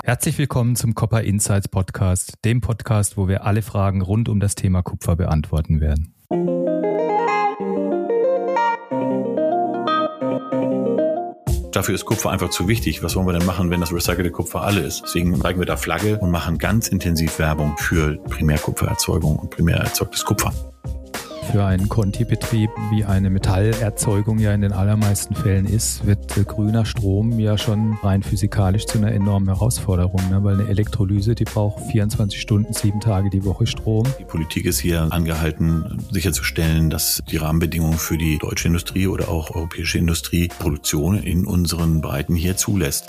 Herzlich willkommen zum Copper Insights Podcast, dem Podcast, wo wir alle Fragen rund um das Thema Kupfer beantworten werden. Dafür ist Kupfer einfach zu wichtig. Was wollen wir denn machen, wenn das recycelte Kupfer alle ist? Deswegen zeigen wir da Flagge und machen ganz intensiv Werbung für Primärkupfererzeugung und primär erzeugtes Kupfer. Für einen Conti-Betrieb, wie eine Metallerzeugung ja in den allermeisten Fällen ist, wird grüner Strom ja schon rein physikalisch zu einer enormen Herausforderung, weil eine Elektrolyse, die braucht 24 Stunden, 7 Tage die Woche Strom. Die Politik ist hier angehalten, sicherzustellen, dass die Rahmenbedingungen für die deutsche Industrie oder auch europäische Industrie Produktion in unseren Breiten hier zulässt.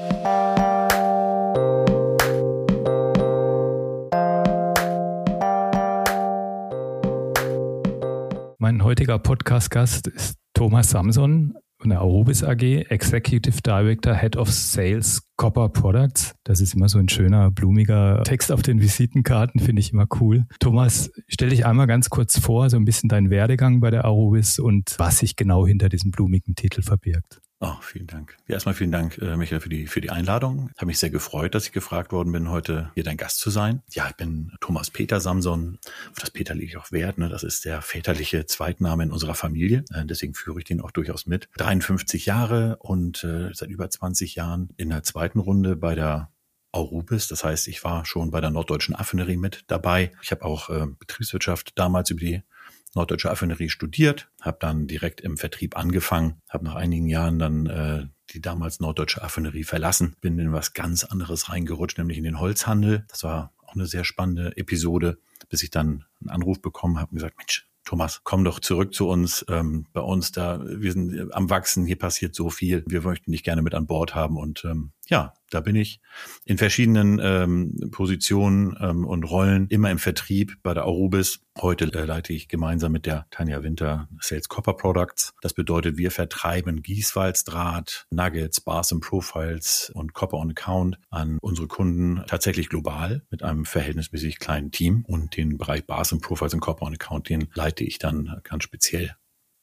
Mein heutiger Podcast-Gast ist Thomas Samson von der Arubis AG, Executive Director, Head of Sales, Copper Products. Das ist immer so ein schöner, blumiger Text auf den Visitenkarten, finde ich immer cool. Thomas, stell dich einmal ganz kurz vor, so ein bisschen deinen Werdegang bei der Arubis und was sich genau hinter diesem blumigen Titel verbirgt. Oh, vielen Dank. Ja, erstmal vielen Dank, Michael, für die Einladung. Ich habe mich sehr gefreut, dass ich gefragt worden bin, heute hier dein Gast zu sein. Ja, ich bin Thomas Peter Samson. Auf das Peter lege ich auch Wert. Das ist der väterliche Zweitname in unserer Familie. Deswegen führe ich den auch durchaus mit. 53 Jahre und seit über 20 Jahren in der zweiten Runde bei der Arubis. Das heißt, ich war schon bei der Norddeutschen Affinerie mit dabei. Ich habe auch Betriebswirtschaft damals über die Norddeutsche Affinerie studiert, habe dann direkt im Vertrieb angefangen, habe nach einigen Jahren dann die damals Norddeutsche Affinerie verlassen, bin in was ganz anderes reingerutscht, nämlich in den Holzhandel. Das war auch eine sehr spannende Episode, bis ich dann einen Anruf bekommen habe und gesagt, Mensch, Thomas, komm doch zurück zu uns. Bei uns wir sind am Wachsen, hier passiert so viel. Wir möchten dich gerne mit an Bord haben. Und ja, da bin ich in verschiedenen Positionen und Rollen, immer im Vertrieb bei der Arubis. Heute leite ich gemeinsam mit der Tanja Winter Sales Copper Products. Das bedeutet, wir vertreiben Gießwalzdraht, Nuggets, Bars and Profiles und Copper on Account an unsere Kunden tatsächlich global mit einem verhältnismäßig kleinen Team. Und den Bereich Bars and Profiles und Copper on Account, den leite ich dann ganz speziell.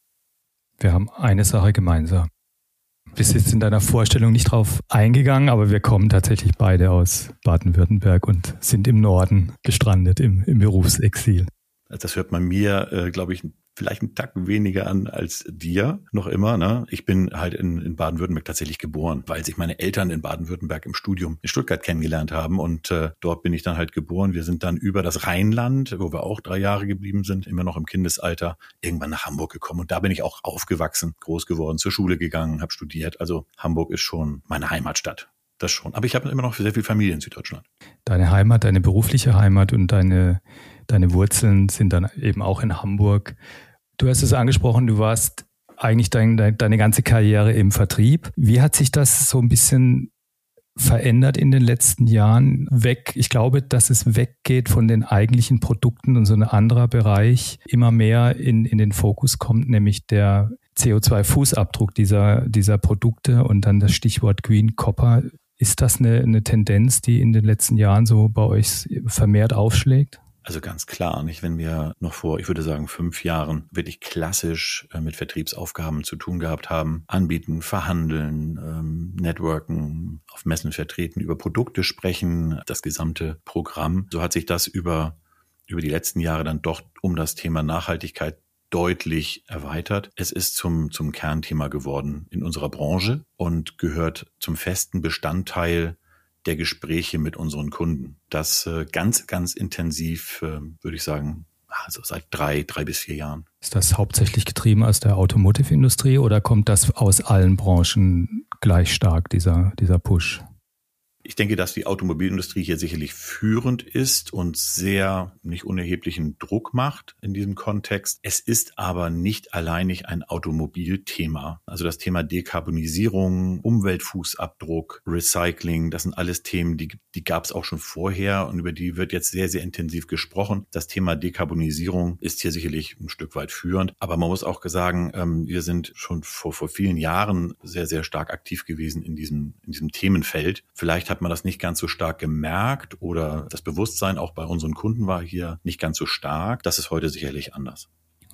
Wir haben eine Sache gemeinsam. Du bist jetzt in deiner Vorstellung nicht drauf eingegangen, aber wir kommen tatsächlich beide aus Baden-Württemberg und sind im Norden gestrandet, im Berufsexil. Das hört man mir, glaube ich, vielleicht einen Tacken weniger an als dir noch immer. Ne? Ich bin halt in Baden-Württemberg tatsächlich geboren, weil sich meine Eltern in Baden-Württemberg im Studium in Stuttgart kennengelernt haben und dort bin ich dann halt geboren. Wir sind dann über das Rheinland, wo wir auch 3 Jahre geblieben sind, immer noch im Kindesalter, irgendwann nach Hamburg gekommen und da bin ich auch aufgewachsen, groß geworden, zur Schule gegangen, habe studiert. Also Hamburg ist schon meine Heimatstadt. Das schon. Aber ich habe immer noch sehr viel Familie in Süddeutschland. Deine Heimat, deine berufliche Heimat und deine Wurzeln sind dann eben auch in Hamburg. Du hast es angesprochen, du warst eigentlich deine ganze Karriere im Vertrieb. Wie hat sich das so ein bisschen verändert in den letzten Jahren? Ich glaube, dass es weggeht von den eigentlichen Produkten und so ein anderer Bereich immer mehr in den Fokus kommt, nämlich der CO2-Fußabdruck dieser Produkte und dann das Stichwort Green Copper. Ist das eine Tendenz, die in den letzten Jahren so bei euch vermehrt aufschlägt? Also ganz klar, nicht, wenn wir noch vor, ich würde sagen, 5 Jahren wirklich klassisch mit Vertriebsaufgaben zu tun gehabt haben, anbieten, verhandeln, networken, auf Messen vertreten, über Produkte sprechen, das gesamte Programm. So hat sich das über die letzten Jahre dann doch um das Thema Nachhaltigkeit deutlich erweitert. Es ist zum Kernthema geworden in unserer Branche und gehört zum festen Bestandteil der Gespräche mit unseren Kunden. Das ganz, ganz intensiv, würde ich sagen, also seit 3 bis 4 Jahren. Ist das hauptsächlich getrieben aus der Automotive-Industrie oder kommt das aus allen Branchen gleich stark, dieser Push? Ich denke, dass die Automobilindustrie hier sicherlich führend ist und sehr nicht unerheblichen Druck macht in diesem Kontext. Es ist aber nicht alleinig ein Automobilthema. Also das Thema Dekarbonisierung, Umweltfußabdruck, Recycling, das sind alles Themen, die gab es auch schon vorher und über die wird jetzt sehr, sehr intensiv gesprochen. Das Thema Dekarbonisierung ist hier sicherlich ein Stück weit führend. Aber man muss auch sagen, wir sind schon vor vielen Jahren sehr, sehr stark aktiv gewesen in diesem Themenfeld. Vielleicht hat man das nicht ganz so stark gemerkt oder das Bewusstsein auch bei unseren Kunden war hier nicht ganz so stark. Das ist heute sicherlich anders.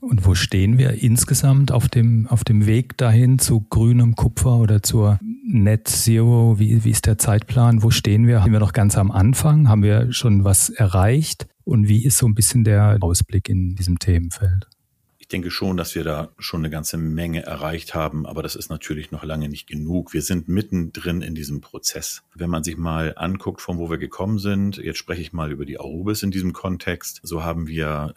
Und wo stehen wir insgesamt auf dem Weg dahin zu grünem Kupfer oder zur Net Zero? Wie ist der Zeitplan? Wo stehen wir? Sind wir noch ganz am Anfang? Haben wir schon was erreicht? Und wie ist so ein bisschen der Ausblick in diesem Themenfeld? Ich denke schon, dass wir da schon eine ganze Menge erreicht haben, aber das ist natürlich noch lange nicht genug. Wir sind mittendrin in diesem Prozess. Wenn man sich mal anguckt, von wo wir gekommen sind, jetzt spreche ich mal über die Arubis in diesem Kontext, so haben wir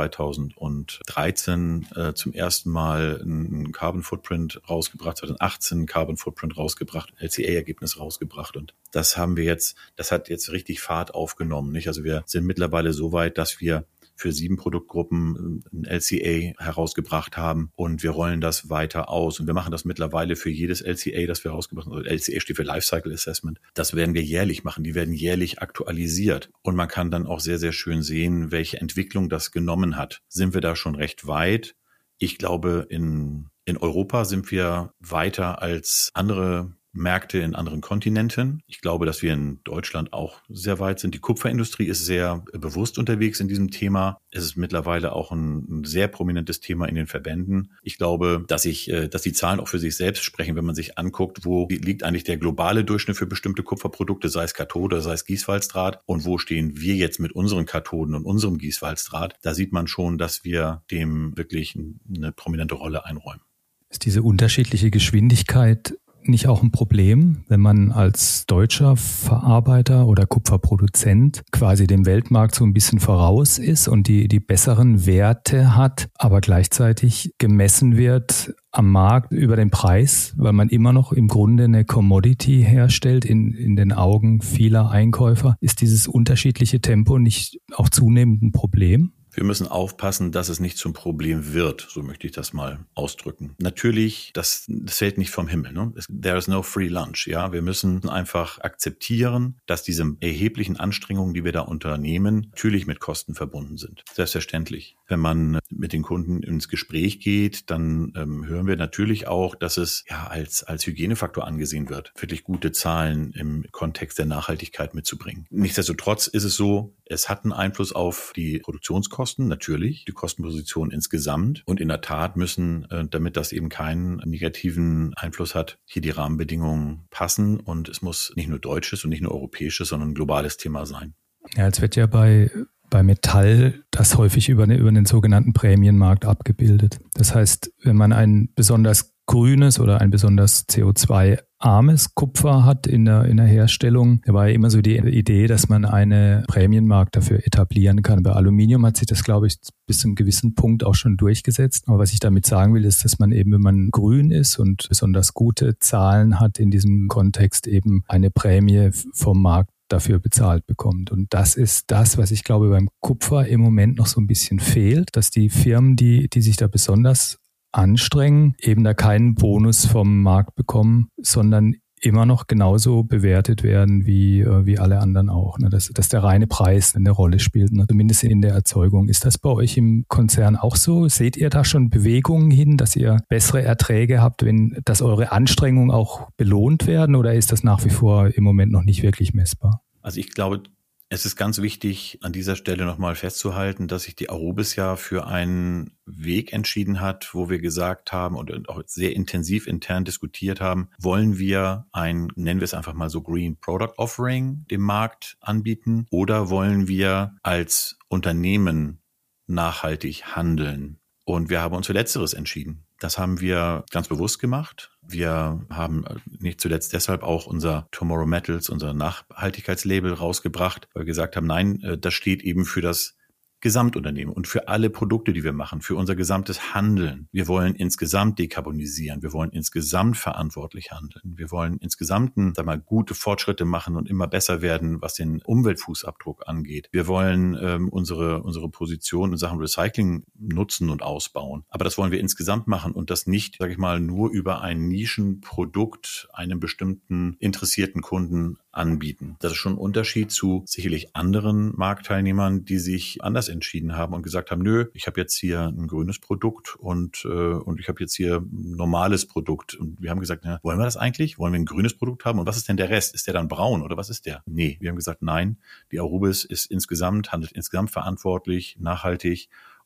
2013 zum ersten Mal einen Carbon Footprint rausgebracht, 2018 einen Carbon Footprint rausgebracht, LCA-Ergebnis rausgebracht und das hat jetzt richtig Fahrt aufgenommen, nicht? Also wir sind mittlerweile so weit, dass wir für 7 Produktgruppen ein LCA herausgebracht haben und wir rollen das weiter aus. Und wir machen das mittlerweile für jedes LCA, das wir herausgebracht haben. Also LCA steht für Lifecycle Assessment. Das werden wir jährlich machen. Die werden jährlich aktualisiert. Und man kann dann auch sehr, sehr schön sehen, welche Entwicklung das genommen hat. Sind wir da schon recht weit? Ich glaube, in Europa sind wir weiter als andere Märkte in anderen Kontinenten. Ich glaube, dass wir in Deutschland auch sehr weit sind. Die Kupferindustrie ist sehr bewusst unterwegs in diesem Thema. Es ist mittlerweile auch ein sehr prominentes Thema in den Verbänden. Ich glaube, dass die Zahlen auch für sich selbst sprechen, wenn man sich anguckt, wo liegt eigentlich der globale Durchschnitt für bestimmte Kupferprodukte, sei es Kathode, sei es Gießwalzdraht und wo stehen wir jetzt mit unseren Kathoden und unserem Gießwalzdraht. Da sieht man schon, dass wir dem wirklich eine prominente Rolle einräumen. Ist diese unterschiedliche Geschwindigkeit nicht auch ein Problem, wenn man als deutscher Verarbeiter oder Kupferproduzent quasi dem Weltmarkt so ein bisschen voraus ist und die besseren Werte hat, aber gleichzeitig gemessen wird am Markt über den Preis, weil man immer noch im Grunde eine Commodity herstellt in den Augen vieler Einkäufer? Ist dieses unterschiedliche Tempo nicht auch zunehmend ein Problem? Wir müssen aufpassen, dass es nicht zum Problem wird, so möchte ich das mal ausdrücken. Natürlich, das fällt nicht vom Himmel, ne? There is no free lunch, ja. Wir müssen einfach akzeptieren, dass diese erheblichen Anstrengungen, die wir da unternehmen, natürlich mit Kosten verbunden sind. Selbstverständlich. Wenn man mit den Kunden ins Gespräch geht, dann hören wir natürlich auch, dass es ja als Hygienefaktor angesehen wird, wirklich gute Zahlen im Kontext der Nachhaltigkeit mitzubringen. Nichtsdestotrotz ist es so, es hat einen Einfluss auf die Produktionskosten, natürlich, die Kostenposition insgesamt. Und in der Tat müssen, damit das eben keinen negativen Einfluss hat, hier die Rahmenbedingungen passen. Und es muss nicht nur deutsches und nicht nur europäisches, sondern ein globales Thema sein. Ja, es wird ja bei Metall das häufig über den sogenannten Prämienmarkt abgebildet. Das heißt, wenn man ein besonders grünes oder ein besonders CO2-armes Kupfer hat in der Herstellung, da war ja immer so die Idee, dass man einen Prämienmarkt dafür etablieren kann. Bei Aluminium hat sich das, glaube ich, bis zu einem gewissen Punkt auch schon durchgesetzt. Aber was ich damit sagen will, ist, dass man eben, wenn man grün ist und besonders gute Zahlen hat in diesem Kontext, eben eine Prämie vom Markt dafür bezahlt bekommt. Und das ist das, was ich glaube beim Kupfer im Moment noch so ein bisschen fehlt, dass die Firmen, die sich da besonders anstrengen, eben da keinen Bonus vom Markt bekommen, sondern immer noch genauso bewertet werden wie alle anderen auch. Ne? Dass der reine Preis eine Rolle spielt, ne? Zumindest in der Erzeugung. Ist das bei euch im Konzern auch so? Seht ihr da schon Bewegungen hin, dass ihr bessere Erträge habt, dass eure Anstrengungen auch belohnt werden, oder ist das nach wie vor im Moment noch nicht wirklich messbar? Also ich glaube, es ist ganz wichtig, an dieser Stelle nochmal festzuhalten, dass sich die Arubis ja für einen Weg entschieden hat, wo wir gesagt haben und auch sehr intensiv intern diskutiert haben, wollen wir nennen wir es einfach mal so Green Product Offering dem Markt anbieten oder wollen wir als Unternehmen nachhaltig handeln? Und wir haben uns für Letzteres entschieden. Das haben wir ganz bewusst gemacht. Wir haben nicht zuletzt deshalb auch unser Tomorrow Metals, unser Nachhaltigkeitslabel rausgebracht, weil wir gesagt haben, nein, das steht eben für das Gesamtunternehmen und für alle Produkte, die wir machen, für unser gesamtes Handeln. Wir wollen insgesamt dekarbonisieren, wir wollen insgesamt verantwortlich handeln, wir wollen insgesamt gute Fortschritte machen und immer besser werden, was den Umweltfußabdruck angeht. Wir wollen unsere Position in Sachen Recycling nutzen und ausbauen. Aber das wollen wir insgesamt machen und das nicht, sage ich mal, nur über ein Nischenprodukt einem bestimmten interessierten Kunden anbieten. Das ist schon ein Unterschied zu sicherlich anderen Marktteilnehmern, die sich anders entschieden haben und gesagt haben, nö, ich habe jetzt hier ein grünes Produkt und ich habe jetzt hier ein normales Produkt. Und wir haben gesagt, na, wollen wir das eigentlich? Wollen wir ein grünes Produkt haben? Und was ist denn der Rest? Ist der dann braun oder was ist der? Nee, wir haben gesagt, nein, die Arubis handelt insgesamt verantwortlich, nachhaltig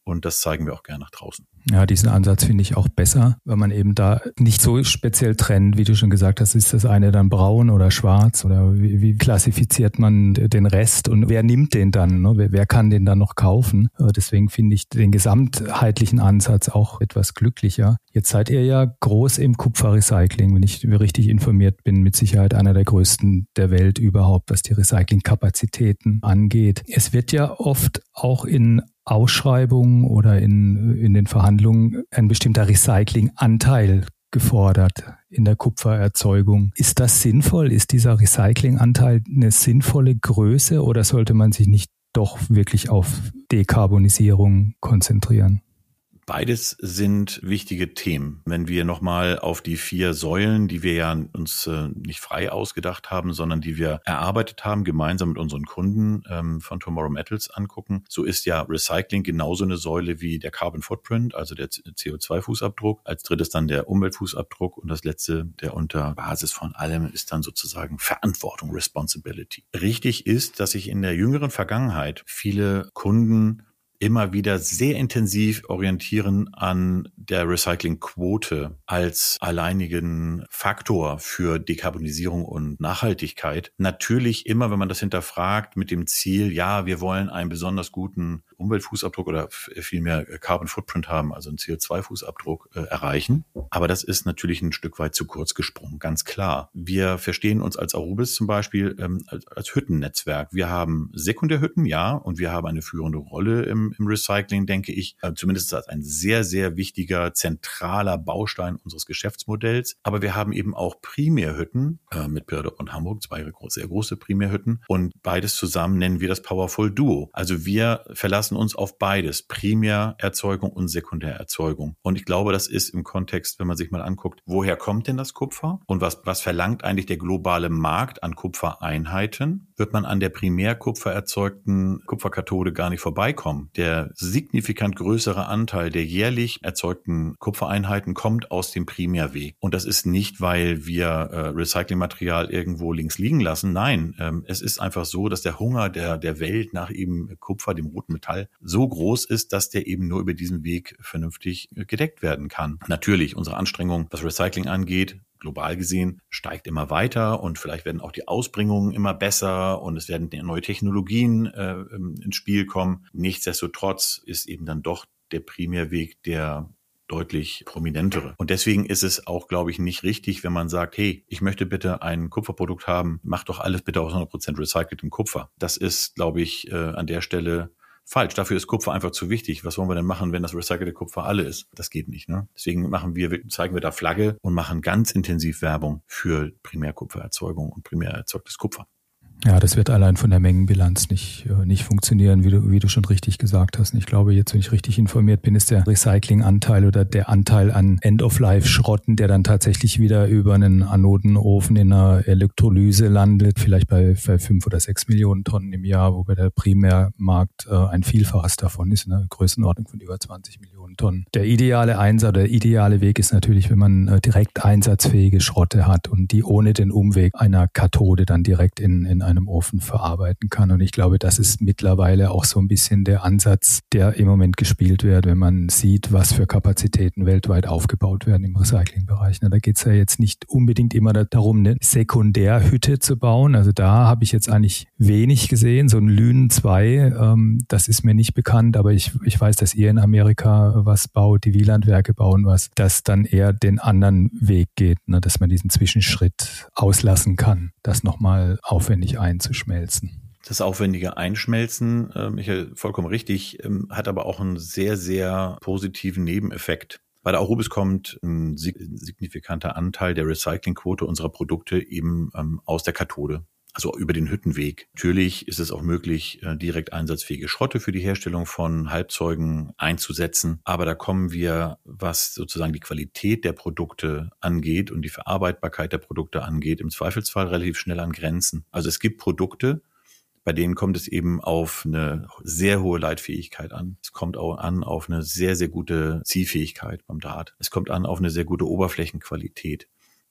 und das zeigen wir auch gerne nach draußen. Ja, diesen Ansatz finde ich auch besser, weil man eben da nicht so speziell trennt, wie du schon gesagt hast, ist das eine dann braun oder schwarz oder wie klassifiziert man den Rest und wer nimmt den dann, ne? Wer kann den dann noch kaufen? Deswegen finde ich den gesamtheitlichen Ansatz auch etwas glücklicher. Jetzt seid ihr ja groß im Kupferrecycling, wenn ich richtig informiert bin, mit Sicherheit einer der größten der Welt überhaupt, was die Recyclingkapazitäten angeht. Es wird ja oft auch in Ausschreibungen oder in den Verhandlungen ein bestimmter Recyclinganteil gefordert in der Kupfererzeugung. Ist das sinnvoll? Ist dieser Recyclinganteil eine sinnvolle Größe oder sollte man sich nicht doch wirklich auf Dekarbonisierung konzentrieren? Beides sind wichtige Themen. Wenn wir nochmal auf die 4 Säulen, die wir ja uns nicht frei ausgedacht haben, sondern die wir erarbeitet haben, gemeinsam mit unseren Kunden von Tomorrow Metals angucken, so ist ja Recycling genauso eine Säule wie der Carbon Footprint, also der CO2-Fußabdruck. Als drittes dann der Umweltfußabdruck und das letzte, der unter Basis von allem, ist dann sozusagen Verantwortung, Responsibility. Richtig ist, dass sich in der jüngeren Vergangenheit viele Kunden immer wieder sehr intensiv orientieren an der Recyclingquote als alleinigen Faktor für Dekarbonisierung und Nachhaltigkeit. Natürlich immer, wenn man das hinterfragt, mit dem Ziel, ja, wir wollen einen besonders guten Umweltfußabdruck oder vielmehr Carbon Footprint haben, also einen CO2-Fußabdruck erreichen. Aber das ist natürlich ein Stück weit zu kurz gesprungen, ganz klar. Wir verstehen uns als Arubis zum Beispiel als Hüttennetzwerk. Wir haben Sekundärhütten, ja, und wir haben eine führende Rolle im Recycling, denke ich, zumindest als ein sehr, sehr wichtiger, zentraler Baustein unseres Geschäftsmodells. Aber wir haben eben auch Primärhütten mit Pirda und Hamburg, 2 sehr große Primärhütten. Und beides zusammen nennen wir das Powerful Duo. Also wir verlassen uns auf beides, Primärerzeugung und Sekundärerzeugung. Und ich glaube, das ist im Kontext, wenn man sich mal anguckt, woher kommt denn das Kupfer und was verlangt eigentlich der globale Markt an Kupfereinheiten, wird man an der primärkupfer erzeugten Kupferkathode gar nicht vorbeikommen. Der signifikant größere Anteil der jährlich erzeugten Kupfereinheiten kommt aus dem Primärweg. Und das ist nicht, weil wir Recyclingmaterial irgendwo links liegen lassen. Nein, es ist einfach so, dass der Hunger der Welt nach eben Kupfer, dem roten Metall, so groß ist, dass der eben nur über diesen Weg vernünftig gedeckt werden kann. Natürlich, unsere Anstrengung, was Recycling angeht, global gesehen, steigt immer weiter und vielleicht werden auch die Ausbringungen immer besser und es werden neue Technologien ins Spiel kommen. Nichtsdestotrotz ist eben dann doch der Primärweg der deutlich prominentere. Und deswegen ist es auch, glaube ich, nicht richtig, wenn man sagt, hey, ich möchte bitte ein Kupferprodukt haben, mach doch alles bitte aus 100% recyceltem Kupfer. Das ist, glaube ich, an der Stelle falsch. Dafür ist Kupfer einfach zu wichtig. Was wollen wir denn machen, wenn das recycelte Kupfer alle ist? Das geht nicht, ne? Deswegen zeigen wir da Flagge und machen ganz intensiv Werbung für Primärkupfererzeugung und primär erzeugtes Kupfer. Ja, das wird allein von der Mengenbilanz nicht funktionieren, wie du schon richtig gesagt hast. Und ich glaube, jetzt, wenn ich richtig informiert bin, ist der Recyclinganteil oder der Anteil an End-of-Life-Schrotten, der dann tatsächlich wieder über einen Anodenofen in einer Elektrolyse landet, vielleicht bei 5 oder 6 Millionen Tonnen im Jahr, wobei der Primärmarkt ein Vielfaches davon ist, eine Größenordnung von über 20 Millionen Tonnen. Der ideale Einsatz, der ideale Weg ist natürlich, wenn man direkt einsatzfähige Schrotte hat und die ohne den Umweg einer Kathode dann direkt in einem Ofen verarbeiten kann. Und ich glaube, das ist mittlerweile auch so ein bisschen der Ansatz, der im Moment gespielt wird, wenn man sieht, was für Kapazitäten weltweit aufgebaut werden im Recyclingbereich. Da geht es ja jetzt nicht unbedingt immer darum, eine Sekundärhütte zu bauen. Also da habe ich jetzt eigentlich wenig gesehen. So ein Lünen 2, das ist mir nicht bekannt, aber ich weiß, dass ihr in Amerika was baut, die Wielandwerke bauen was, das dann eher den anderen Weg geht, ne, dass man diesen Zwischenschritt auslassen kann, das nochmal aufwendig einzuschmelzen. Das aufwendige Einschmelzen, Michael, vollkommen richtig, hat aber auch einen sehr, sehr positiven Nebeneffekt. Bei der Arubis kommt ein signifikanter Anteil der Recyclingquote unserer Produkte eben aus der Kathode. Also über den Hüttenweg. Natürlich ist es auch möglich, direkt einsatzfähige Schrotte für die Herstellung von Halbzeugen einzusetzen. Aber da kommen wir, was sozusagen die Qualität der Produkte angeht und die Verarbeitbarkeit der Produkte angeht, im Zweifelsfall relativ schnell an Grenzen. Also es gibt Produkte, bei denen kommt es eben auf eine sehr hohe Leitfähigkeit an. Es kommt auch an auf eine sehr, sehr gute Ziehfähigkeit beim Draht. Es kommt an auf eine sehr gute Oberflächenqualität.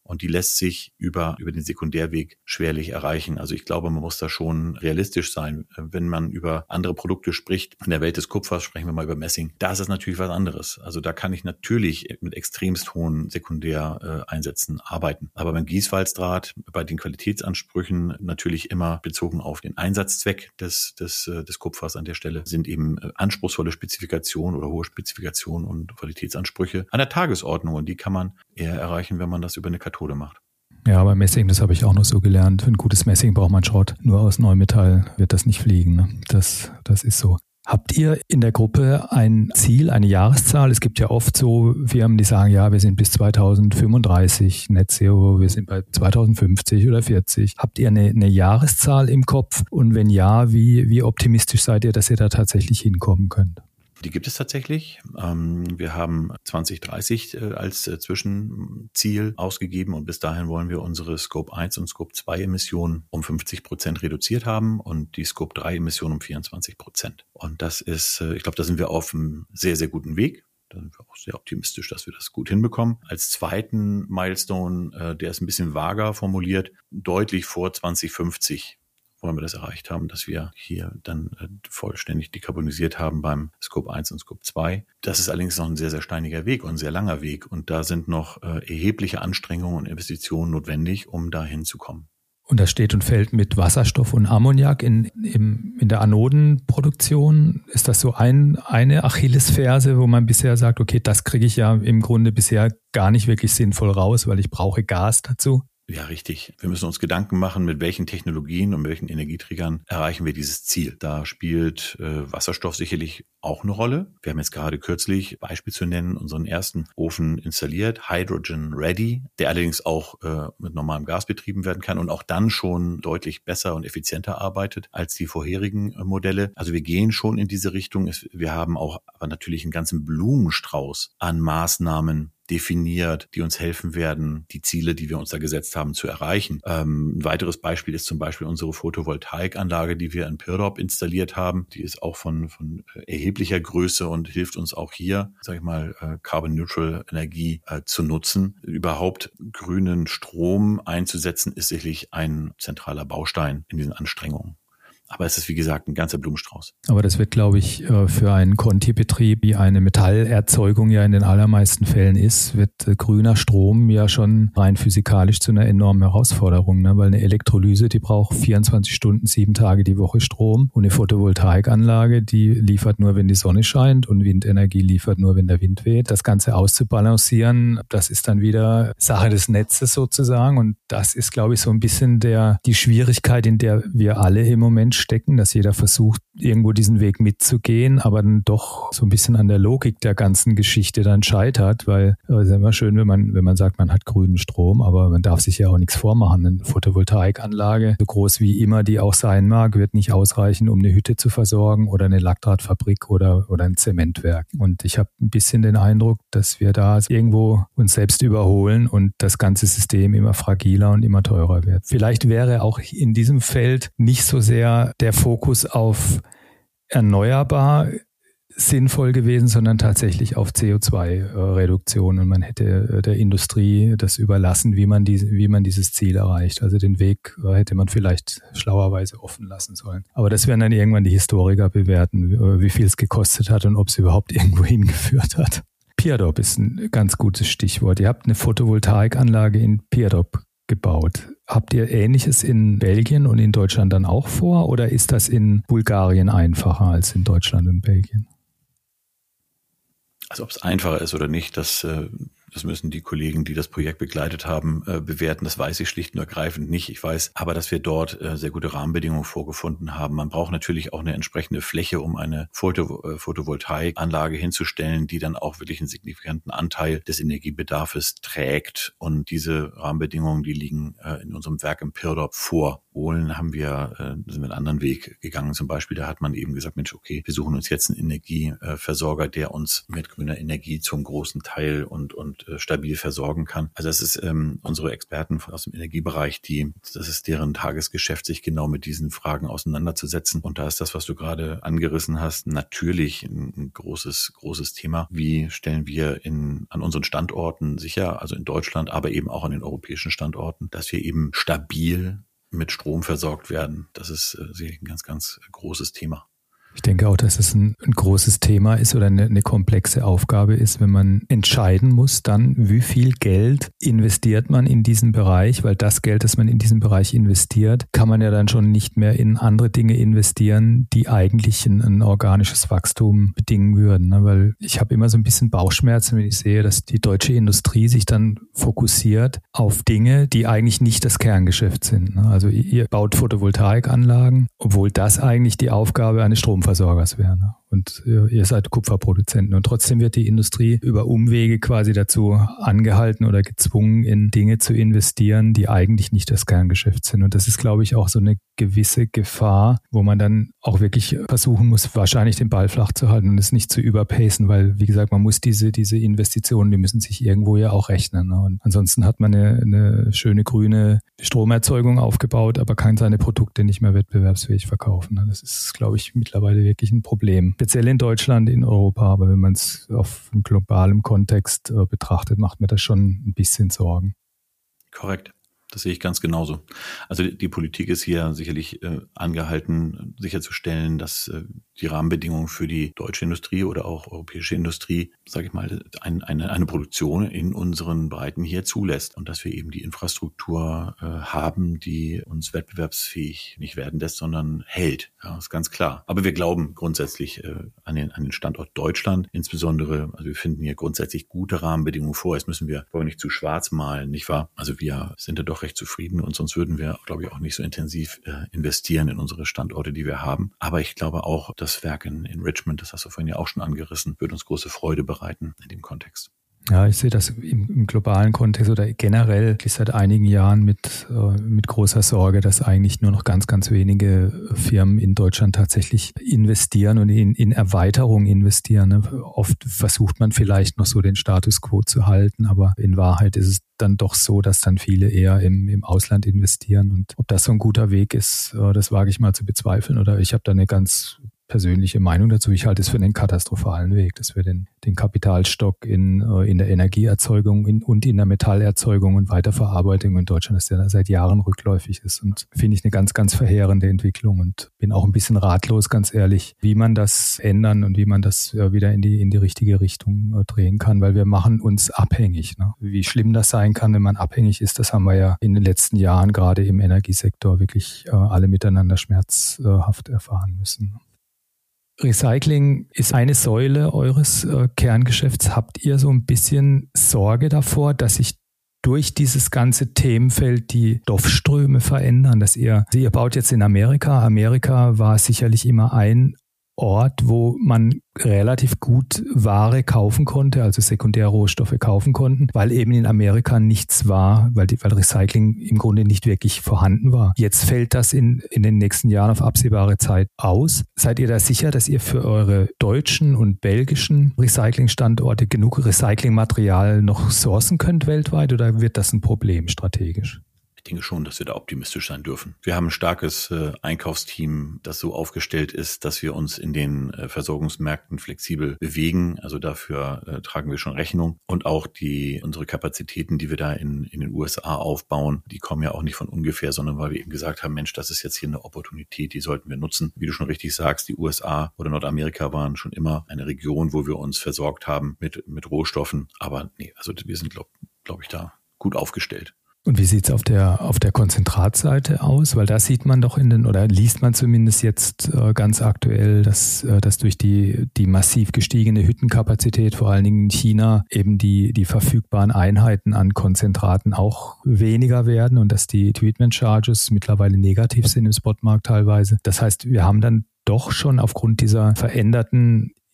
und die lässt sich über den Sekundärweg schwerlich erreichen. Also ich glaube, man muss da schon realistisch sein. Wenn man über andere Produkte spricht, in der Welt des Kupfers sprechen wir mal über Messing, da ist es natürlich was anderes. Also da kann ich natürlich mit extremst hohen Sekundäreinsätzen arbeiten. Aber beim Gießwalzdraht, bei den Qualitätsansprüchen natürlich immer bezogen auf den Einsatzzweck des Kupfers an der Stelle, sind eben anspruchsvolle Spezifikationen oder hohe Spezifikationen und Qualitätsansprüche an der Tagesordnung, und die kann man eher erreichen, wenn man das über eine Kathode macht. Ja, aber Messing, das habe ich auch noch so gelernt. Für ein gutes Messing braucht man Schrott. Nur aus Neumetall wird das nicht fliegen. Ne? Das ist so. Habt ihr in der Gruppe ein Ziel, eine Jahreszahl? Es gibt ja oft so Firmen, die sagen, ja, wir sind bis 2035 Net Zero, wir sind bei 2050 oder 40. Habt ihr eine Jahreszahl im Kopf? Und wenn ja, wie optimistisch seid ihr, dass ihr da tatsächlich hinkommen könnt? Die gibt es tatsächlich. Wir haben 2030 als Zwischenziel ausgegeben, und bis dahin wollen wir unsere Scope 1 und Scope 2 Emissionen um 50% reduziert haben und die Scope 3 Emissionen um 24%. Und das ist, ich glaube, da sind wir auf einem sehr, sehr guten Weg. Da sind wir auch sehr optimistisch, dass wir das gut hinbekommen. Als zweiten Milestone, der ist ein bisschen vager formuliert, deutlich vor 2050 wollen wir das erreicht haben, dass wir hier dann vollständig dekarbonisiert haben beim Scope 1 und Scope 2. Das ist allerdings noch ein sehr, sehr steiniger Weg und ein sehr langer Weg. Und da sind noch erhebliche Anstrengungen und Investitionen notwendig, um da hinzukommen. Und das steht und fällt mit Wasserstoff und Ammoniak in der Anodenproduktion. Ist das so eine Achillesferse, wo man bisher sagt, okay, das kriege ich ja im Grunde bisher gar nicht wirklich sinnvoll raus, weil ich brauche Gas dazu? Ja, richtig. Wir müssen uns Gedanken machen, mit welchen Technologien und welchen Energieträgern erreichen wir dieses Ziel. Da spielt Wasserstoff sicherlich auch eine Rolle. Wir haben jetzt gerade kürzlich, Beispiel zu nennen, unseren ersten Ofen installiert, Hydrogen Ready, der allerdings auch mit normalem Gas betrieben werden kann und auch dann schon deutlich besser und effizienter arbeitet als die vorherigen Modelle. Also wir gehen schon in diese Richtung. Wir haben auch aber natürlich einen ganzen Blumenstrauß an Maßnahmen definiert, die uns helfen werden, die Ziele, die wir uns da gesetzt haben, zu erreichen. Ein weiteres Beispiel ist zum Beispiel unsere Photovoltaikanlage, die wir in Pirop installiert haben. Die ist auch von erheblicher Größe und hilft uns auch hier, sage ich mal, Carbon-Neutral Energie zu nutzen. Überhaupt grünen Strom einzusetzen, ist sicherlich ein zentraler Baustein in diesen Anstrengungen. Aber es ist, wie gesagt, ein ganzer Blumenstrauß. Aber das wird, glaube ich, für einen Conti-Betrieb, wie eine Metallerzeugung ja in den allermeisten Fällen ist, wird grüner Strom ja schon rein physikalisch zu einer enormen Herausforderung, ne? Weil eine Elektrolyse, die braucht 24 Stunden, 7 Tage die Woche Strom, und eine Photovoltaikanlage, die liefert nur, wenn die Sonne scheint, und Windenergie liefert nur, wenn der Wind weht. Das Ganze auszubalancieren, das ist dann wieder Sache des Netzes sozusagen, und das ist, glaube ich, so ein bisschen die Schwierigkeit, in der wir alle im Moment stecken, dass jeder versucht, irgendwo diesen Weg mitzugehen, aber dann doch so ein bisschen an der Logik der ganzen Geschichte dann scheitert, weil es ist immer schön, wenn man sagt, man hat grünen Strom, aber man darf sich ja auch nichts vormachen. Eine Photovoltaikanlage, so groß wie immer die auch sein mag, wird nicht ausreichen, um eine Hütte zu versorgen oder eine Lackdrahtfabrik oder ein Zementwerk. Und ich habe ein bisschen den Eindruck, dass wir da irgendwo uns selbst überholen und das ganze System immer fragiler und immer teurer wird. Vielleicht wäre auch in diesem Feld nicht so sehr der Fokus auf erneuerbar sinnvoll gewesen, sondern tatsächlich auf CO2-Reduktion, und man hätte der Industrie das überlassen, wie man dieses Ziel erreicht. Also den Weg hätte man vielleicht schlauerweise offen lassen sollen. Aber das werden dann irgendwann die Historiker bewerten, wie viel es gekostet hat und ob es überhaupt irgendwo hingeführt hat. Pirop ist ein ganz gutes Stichwort. Ihr habt eine Photovoltaikanlage in Pirop gebaut. Habt ihr Ähnliches in Belgien und in Deutschland dann auch vor, oder ist das in Bulgarien einfacher als in Deutschland und Belgien? Also ob es einfacher ist oder nicht, das müssen die Kollegen, die das Projekt begleitet haben, bewerten. Das weiß ich schlicht und ergreifend nicht. Ich weiß aber, dass wir dort sehr gute Rahmenbedingungen vorgefunden haben. Man braucht natürlich auch eine entsprechende Fläche, um eine Photovoltaikanlage hinzustellen, die dann auch wirklich einen signifikanten Anteil des Energiebedarfs trägt. Und diese Rahmenbedingungen, die liegen in unserem Werk in Pirop vor, Polen sind wir einen anderen Weg gegangen. Zum Beispiel, da hat man eben gesagt, Mensch, okay, wir suchen uns jetzt einen Energieversorger, der uns mit grüner Energie zum großen Teil und stabil versorgen kann. Also das ist unsere Experten aus dem Energiebereich, das ist deren Tagesgeschäft, sich genau mit diesen Fragen auseinanderzusetzen. Und da ist das, was du gerade angerissen hast, natürlich ein großes Thema. Wie stellen wir an unseren Standorten sicher, also in Deutschland, aber eben auch an den europäischen Standorten, dass wir eben stabil mit Strom versorgt werden. Das ist sicherlich ein ganz, ganz großes Thema. Ich denke auch, dass es ein großes Thema ist oder eine komplexe Aufgabe ist, wenn man entscheiden muss, dann wie viel Geld investiert man in diesen Bereich, weil das Geld, das man in diesen Bereich investiert, kann man ja dann schon nicht mehr in andere Dinge investieren, die eigentlich ein organisches Wachstum bedingen würden. Weil ich habe immer so ein bisschen Bauchschmerzen, wenn ich sehe, dass die deutsche Industrie sich dann fokussiert auf Dinge, die eigentlich nicht das Kerngeschäft sind. Also ihr baut Photovoltaikanlagen, obwohl das eigentlich die Aufgabe eines Stromversorgers wäre. Und ihr seid Kupferproduzenten. Und trotzdem wird die Industrie über Umwege quasi dazu angehalten oder gezwungen, in Dinge zu investieren, die eigentlich nicht das Kerngeschäft sind. Und das ist, glaube ich, auch so eine gewisse Gefahr, wo man dann auch wirklich versuchen muss, wahrscheinlich den Ball flach zu halten und es nicht zu überpacen, weil, wie gesagt, man muss diese Investitionen, die müssen sich irgendwo ja auch rechnen. Und ansonsten hat man eine schöne grüne Stromerzeugung aufgebaut, aber kann seine Produkte nicht mehr wettbewerbsfähig verkaufen. Das ist, glaube ich, mittlerweile wirklich ein Problem. Speziell in Deutschland, in Europa, aber wenn man es auf einem globalen Kontext betrachtet, macht mir das schon ein bisschen Sorgen. Korrekt. Das sehe ich ganz genauso. Also die Politik ist hier sicherlich angehalten, sicherzustellen, dass die Rahmenbedingungen für die deutsche Industrie oder auch europäische Industrie, sage ich mal, eine Produktion in unseren Breiten hier zulässt und dass wir eben die Infrastruktur haben, die uns wettbewerbsfähig nicht werden lässt, sondern hält. Ja, ist ganz klar. Aber wir glauben grundsätzlich an den Standort Deutschland, insbesondere, also wir finden hier grundsätzlich gute Rahmenbedingungen vor. Jetzt wollen wir nicht zu schwarz malen, nicht wahr? Also wir sind da doch recht zufrieden und sonst würden wir, glaube ich, auch nicht so intensiv investieren in unsere Standorte, die wir haben. Aber ich glaube auch, das Werk in Richmond, das hast du vorhin ja auch schon angerissen, wird uns große Freude bereiten in dem Kontext. Ja, ich sehe das im globalen Kontext oder generell seit einigen Jahren mit großer Sorge, dass eigentlich nur noch ganz, ganz wenige Firmen in Deutschland tatsächlich investieren und in Erweiterung investieren. Oft versucht man vielleicht noch so den Status quo zu halten, aber in Wahrheit ist es dann doch so, dass dann viele eher im Ausland investieren. Und ob das so ein guter Weg ist, das wage ich mal zu bezweifeln. Oder ich habe da eine ganz persönliche Meinung dazu. Ich halte es für einen katastrophalen Weg, dass wir den Kapitalstock in der Energieerzeugung und in der Metallerzeugung und Weiterverarbeitung in Deutschland, dass der seit Jahren rückläufig ist. Und finde ich eine ganz, ganz verheerende Entwicklung und bin auch ein bisschen ratlos, ganz ehrlich, wie man das ändern und wie man das wieder in die richtige Richtung drehen kann, weil wir machen uns abhängig. Ne? Wie schlimm das sein kann, wenn man abhängig ist, das haben wir ja in den letzten Jahren gerade im Energiesektor wirklich alle miteinander schmerzhaft erfahren müssen. Recycling ist eine Säule eures Kerngeschäfts. Habt ihr so ein bisschen Sorge davor, dass sich durch dieses ganze Themenfeld die Stoffströme verändern? Ihr baut jetzt in Amerika. Amerika war sicherlich immer ein Ort, wo man relativ gut Ware kaufen konnte, also Sekundärrohstoffe kaufen konnten, weil eben in Amerika nichts war, weil Recycling im Grunde nicht wirklich vorhanden war. Jetzt fällt das in den nächsten Jahren auf absehbare Zeit aus. Seid ihr da sicher, dass ihr für eure deutschen und belgischen Recyclingstandorte genug Recyclingmaterial noch sourcen könnt weltweit oder wird das ein Problem strategisch? Ich denke schon, dass wir da optimistisch sein dürfen. Wir haben ein starkes Einkaufsteam, das so aufgestellt ist, dass wir uns in den Versorgungsmärkten flexibel bewegen. Also dafür tragen wir schon Rechnung. Und auch unsere Kapazitäten, die wir da in den USA aufbauen, die kommen ja auch nicht von ungefähr, sondern weil wir eben gesagt haben, Mensch, das ist jetzt hier eine Opportunität, die sollten wir nutzen. Wie du schon richtig sagst, die USA oder Nordamerika waren schon immer eine Region, wo wir uns versorgt haben mit Rohstoffen. Aber nee, also wir sind, glaube ich, da gut aufgestellt. Und wie sieht's auf der Konzentratseite aus? Weil da sieht man doch oder liest man zumindest jetzt ganz aktuell, dass durch die massiv gestiegene Hüttenkapazität, vor allen Dingen in China, eben die verfügbaren Einheiten an Konzentraten auch weniger werden und dass die Treatment Charges mittlerweile negativ sind im Spotmarkt teilweise. Das heißt, wir haben dann doch schon aufgrund dieser veränderten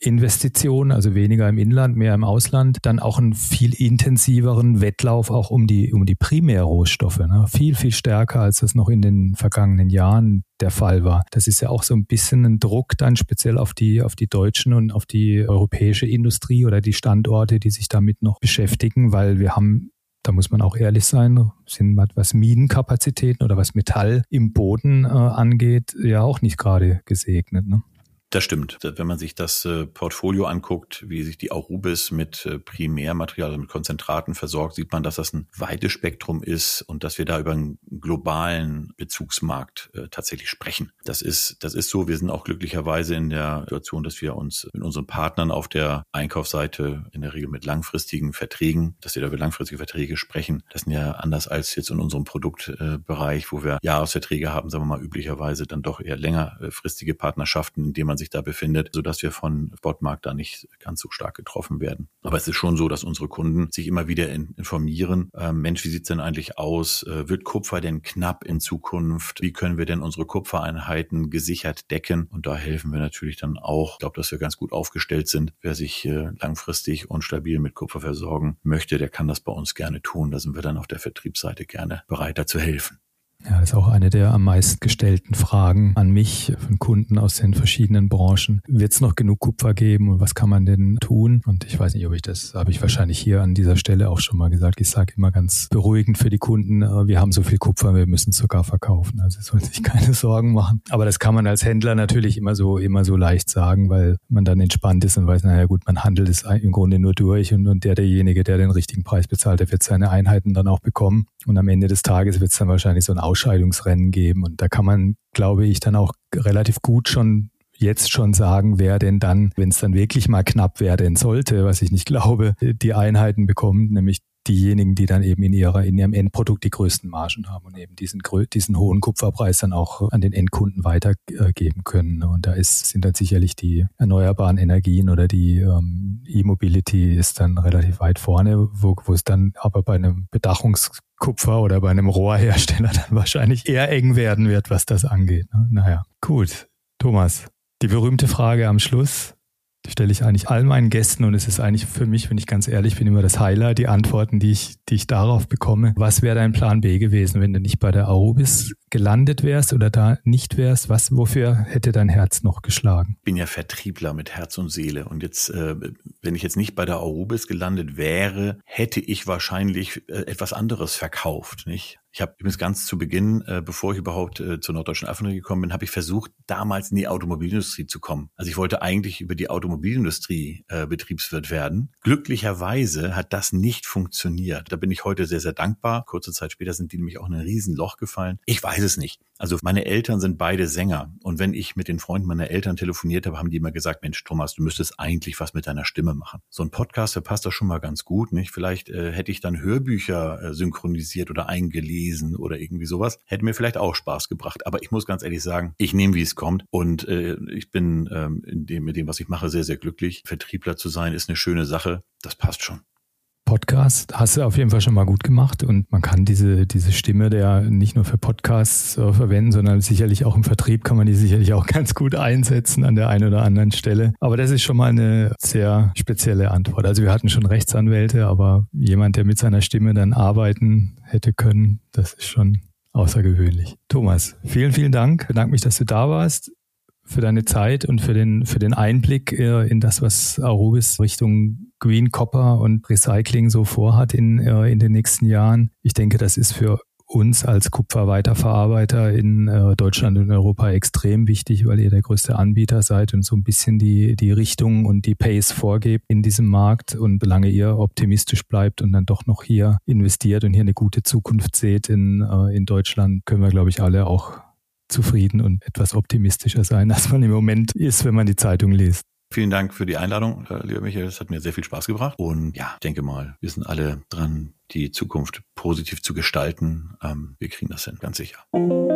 Investitionen, also weniger im Inland, mehr im Ausland, dann auch einen viel intensiveren Wettlauf auch um die Primärrohstoffe, ne? Viel, viel stärker, als das noch in den vergangenen Jahren der Fall war. Das ist ja auch so ein bisschen ein Druck dann speziell auf die deutschen und auf die europäische Industrie oder die Standorte, die sich damit noch beschäftigen, weil wir haben, da muss man auch ehrlich sein, sind was Minenkapazitäten oder was Metall im Boden angeht, ja auch nicht gerade gesegnet, ne? Das stimmt. Wenn man sich das Portfolio anguckt, wie sich die Aurubis mit Primärmaterial, also mit Konzentraten versorgt, sieht man, dass das ein weites Spektrum ist und dass wir da über einen globalen Bezugsmarkt tatsächlich sprechen. Das ist so. Wir sind auch glücklicherweise in der Situation, dass wir uns mit unseren Partnern auf der Einkaufsseite in der Regel mit langfristigen Verträgen, dass wir da über langfristige Verträge sprechen. Das sind ja anders als jetzt in unserem Produktbereich, wo wir Jahresverträge haben, sagen wir mal üblicherweise dann doch eher längerfristige Partnerschaften, in denen man sich da befindet, sodass wir von Spotmarkt da nicht ganz so stark getroffen werden. Aber es ist schon so, dass unsere Kunden sich immer wieder informieren. Mensch, wie sieht's denn eigentlich aus? Wird Kupfer denn knapp in Zukunft? Wie können wir denn unsere Kupfereinheiten gesichert decken? Und da helfen wir natürlich dann auch. Ich glaube, dass wir ganz gut aufgestellt sind. Wer sich langfristig und stabil mit Kupfer versorgen möchte, der kann das bei uns gerne tun. Da sind wir dann auf der Vertriebsseite gerne bereit, da zu helfen. Ja, das ist auch eine der am meisten gestellten Fragen an mich von Kunden aus den verschiedenen Branchen. Wird es noch genug Kupfer geben und was kann man denn tun? Und ich weiß nicht, habe ich wahrscheinlich hier an dieser Stelle auch schon mal gesagt. Ich sage immer ganz beruhigend für die Kunden, wir haben so viel Kupfer, wir müssen es sogar verkaufen. Also sollen sich keine Sorgen machen. Aber das kann man als Händler natürlich immer so leicht sagen, weil man dann entspannt ist und weiß, naja gut, man handelt es im Grunde nur durch und derjenige, der den richtigen Preis bezahlt, der wird seine Einheiten dann auch bekommen. Und am Ende des Tages wird es dann wahrscheinlich so ein Ausscheidungsrennen geben. Und da kann man, glaube ich, dann auch relativ gut jetzt schon sagen, wer denn dann, wenn es dann wirklich mal knapp werden sollte, was ich nicht glaube, die Einheiten bekommt, nämlich diejenigen, die dann eben in ihrem Endprodukt die größten Margen haben und eben diesen hohen Kupferpreis dann auch an den Endkunden weitergeben können. Und da sind dann sicherlich die erneuerbaren Energien oder die E-Mobility ist dann relativ weit vorne, wo es dann aber bei einem Bedachungskupfer oder bei einem Rohrhersteller dann wahrscheinlich eher eng werden wird, was das angeht. Naja, gut. Thomas, die berühmte Frage am Schluss stelle ich eigentlich all meinen Gästen und es ist eigentlich für mich, wenn ich ganz ehrlich bin, immer das Highlight, die Antworten, die ich darauf bekomme. Was wäre dein Plan B gewesen, wenn du nicht bei der Aurubis gelandet wärst oder da nicht wärst? Wofür hätte dein Herz noch geschlagen? Ich bin ja Vertriebler mit Herz und Seele und jetzt, wenn ich jetzt nicht bei der Aurubis gelandet wäre, hätte ich wahrscheinlich etwas anderes verkauft, nicht? Ich habe übrigens ganz zu Beginn, bevor ich überhaupt zur Norddeutschen Affe gekommen bin, habe ich versucht, damals in die Automobilindustrie zu kommen. Also ich wollte eigentlich über die Automobilindustrie Betriebswirt werden. Glücklicherweise hat das nicht funktioniert. Da bin ich heute sehr, sehr dankbar. Kurze Zeit später sind die nämlich auch in ein Riesenloch gefallen. Ich weiß es nicht. Also meine Eltern sind beide Sänger. Und wenn ich mit den Freunden meiner Eltern telefoniert habe, haben die immer gesagt, Mensch, Thomas, du müsstest eigentlich was mit deiner Stimme machen. So ein Podcast, der passt doch schon mal ganz gut, nicht? Vielleicht hätte ich dann Hörbücher synchronisiert oder eingelesen oder irgendwie sowas. Hätte mir vielleicht auch Spaß gebracht. Aber ich muss ganz ehrlich sagen, ich nehme, wie es kommt. Und ich bin mit dem, was ich mache, sehr, sehr glücklich. Vertriebler zu sein, ist eine schöne Sache. Das passt schon. Podcast hast du auf jeden Fall schon mal gut gemacht und man kann diese Stimme der nicht nur für Podcasts verwenden, sondern sicherlich auch im Vertrieb kann man die sicherlich auch ganz gut einsetzen an der einen oder anderen Stelle. Aber das ist schon mal eine sehr spezielle Antwort. Also wir hatten schon Rechtsanwälte, aber jemand, der mit seiner Stimme dann arbeiten hätte können, das ist schon außergewöhnlich. Thomas, vielen, vielen Dank. Ich bedanke mich, dass du da warst, für deine Zeit und für den Einblick in das, was Aurubis Richtung Green Copper und Recycling so vorhat in den nächsten Jahren. Ich denke, das ist für uns als Kupferweiterverarbeiter in Deutschland und Europa extrem wichtig, weil ihr der größte Anbieter seid und so ein bisschen die Richtung und die Pace vorgebt in diesem Markt. Und solange ihr optimistisch bleibt und dann doch noch hier investiert und hier eine gute Zukunft seht in Deutschland, können wir, glaube ich, alle auch zufrieden und etwas optimistischer sein, als man im Moment ist, wenn man die Zeitung liest. Vielen Dank für die Einladung, lieber Michael. Es hat mir sehr viel Spaß gebracht. Und ja, ich denke mal, wir sind alle dran, die Zukunft positiv zu gestalten. Wir kriegen das hin, ganz sicher.